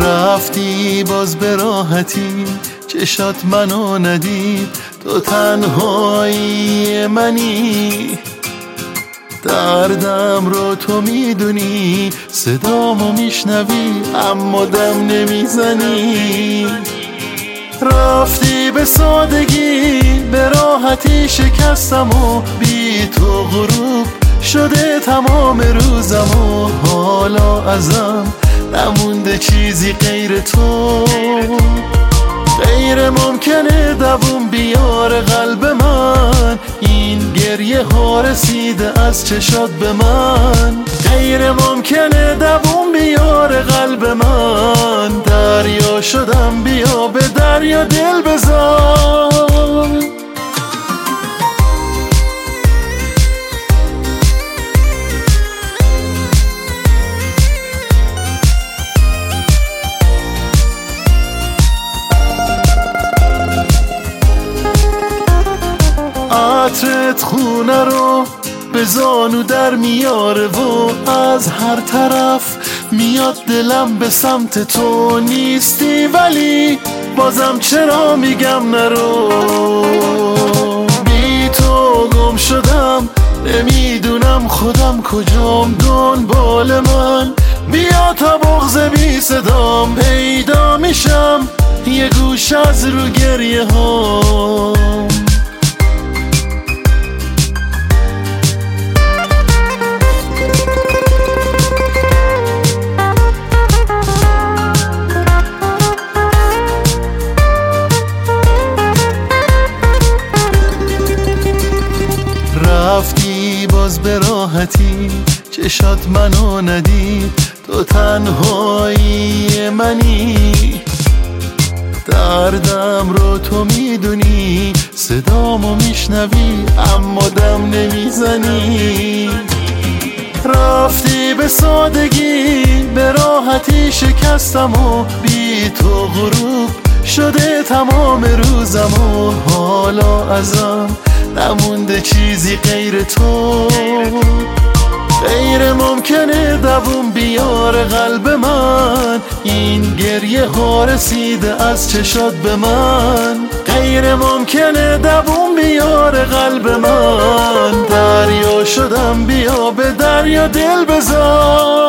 رفتی باز به راحتی، چشات منو ندید، تو تنهایی منی. دردم رو تو میدونی، صدامو میشنوی اما دم نمیزنی. رفتی به سادگی، به راحتی شکستم و بی تو غروب شده تمام روزم و حالا ازم نمونده چیزی غیر تو. غیر ممکنه دووم بیاره قلب من، این گریه ها رسیده از چشات به من. غیر ممکنه دووم بیاره قلب من، دریا شدم بیا به دریا دل بذار. عطرت خونه رو به زانو در میاره و از هر طرف میاد دلم به سمت تو. نیستی ولی بازم چرا میگم نرو، بی تو گم شدم نمیدونم خودم کجام. دنبال من بیا تا بغض بی صدام پیدا میشم، یه گوش از رو گریه هام. رفتی باز به راحتی، چشات منو ندید، تو تنهایی منی. دردم رو تو میدونی، صدامو میشنوی اما دم نمیزنی. رفتی به سادگی، به راحتی شکستم و بی تو غروب شده تمام روزم و حالا ازم نمونده چیزی غیر تو. غیر ممکنه دووم بیاره قلب من، این گریه ها رسیده از چشات به من. غیر ممکنه دووم بیاره قلب من، دریا شدم بیا به دریا دل بذار.